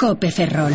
COPE Ferrol.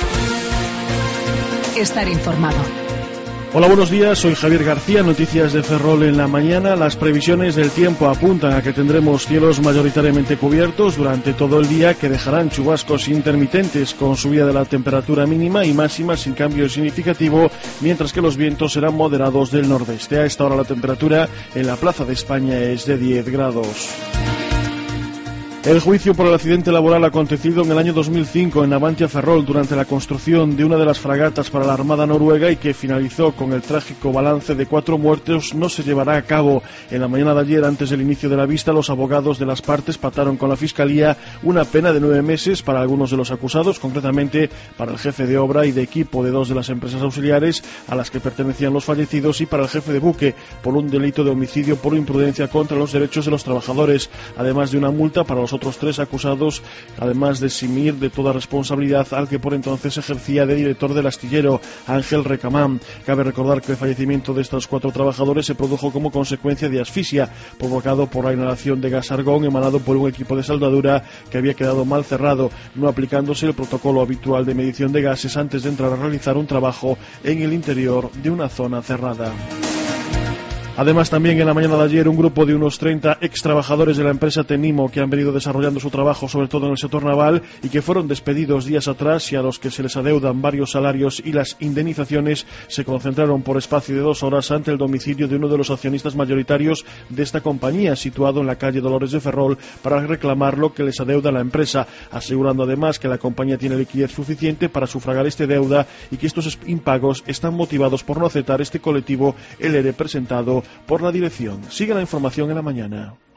Estar informado. Hola, buenos días, soy Javier García, noticias de Ferrol en la mañana. Las previsiones del tiempo apuntan a que tendremos cielos mayoritariamente cubiertos durante todo el día, que dejarán chubascos intermitentes con subida de la temperatura mínima y máxima sin cambio significativo, mientras que los vientos serán moderados del nordeste. A esta hora la temperatura en la Plaza de España es de 10 grados. El juicio por el accidente laboral acontecido en el año 2005 en Navantia Ferrol durante la construcción de una de las fragatas para la Armada Noruega y que finalizó con el trágico balance de 4 muertos no se llevará a cabo. En la mañana de ayer, antes del inicio de la vista, los abogados de las partes pactaron con la Fiscalía una pena de 9 meses para algunos de los acusados, concretamente para el jefe de obra y de equipo de 2 de las empresas auxiliares a las que pertenecían los fallecidos, y para el jefe de buque por un delito de homicidio por imprudencia contra los derechos de los trabajadores, además de una multa para los otros 3 acusados, además de eximir de toda responsabilidad al que por entonces ejercía de director del astillero, Ángel Recamán. Cabe recordar que el fallecimiento de estos 4 trabajadores se produjo como consecuencia de asfixia provocado por la inhalación de gas argón emanado por un equipo de soldadura que había quedado mal cerrado, no aplicándose el protocolo habitual de medición de gases antes de entrar a realizar un trabajo en el interior de una zona cerrada. Además, también en la mañana de ayer, un grupo de unos 30 ex trabajadores de la empresa Tenimo que han venido desarrollando su trabajo, sobre todo en el sector naval, y que fueron despedidos días atrás y a los que se les adeudan varios salarios y las indemnizaciones, se concentraron por espacio de 2 horas ante el domicilio de uno de los accionistas mayoritarios de esta compañía, situado en la calle Dolores de Ferrol, para reclamar lo que les adeuda la empresa, asegurando además que la compañía tiene liquidez suficiente para sufragar esta deuda y que estos impagos están motivados por no aceptar este colectivo el ERE presentado por la dirección. Sigue la información en la mañana.